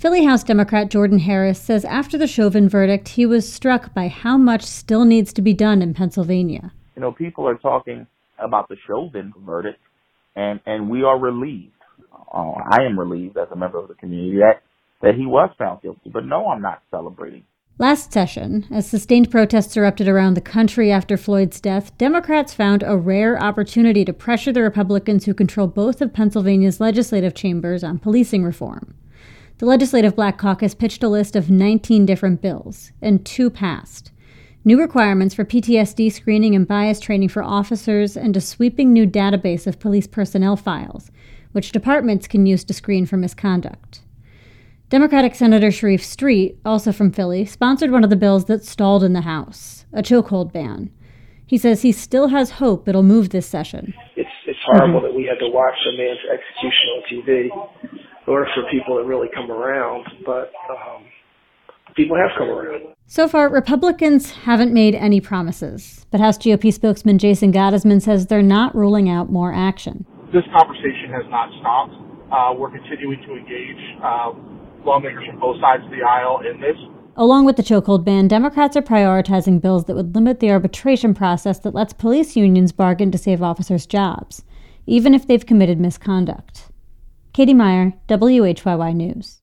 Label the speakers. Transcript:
Speaker 1: Philly House Democrat Jordan Harris says after the Chauvin verdict, he was struck by how much still needs to be done in Pennsylvania.
Speaker 2: People are talking about the Chauvin verdict, and we are relieved. I am relieved as a member of the community that he was found guilty. But no, I'm not celebrating.
Speaker 1: Last session, as sustained protests erupted around the country after Floyd's death, Democrats found a rare opportunity to pressure the Republicans who control both of Pennsylvania's legislative chambers on policing reform. The Legislative Black Caucus pitched a list of 19 different bills, and 2 passed. New requirements for PTSD screening and bias training for officers, and a sweeping new database of police personnel files, which departments can use to screen for misconduct. Democratic Senator Sharif Street, also from Philly, sponsored one of the bills that stalled in the House, a chokehold ban. He says he still has hope it'll move this session.
Speaker 3: It's horrible that we had to watch a man's execution on TV in order for people to really come around, but people have come around.
Speaker 1: So far, Republicans haven't made any promises, but House GOP spokesman Jason Gottesman says they're not ruling out more action.
Speaker 4: This conversation has not stopped. We're continuing to engage lawmakers from both sides of the aisle in this.
Speaker 1: Along with the chokehold ban, Democrats are prioritizing bills that would limit the arbitration process that lets police unions bargain to save officers' jobs, even if they've committed misconduct. Katie Meyer, WHYY News.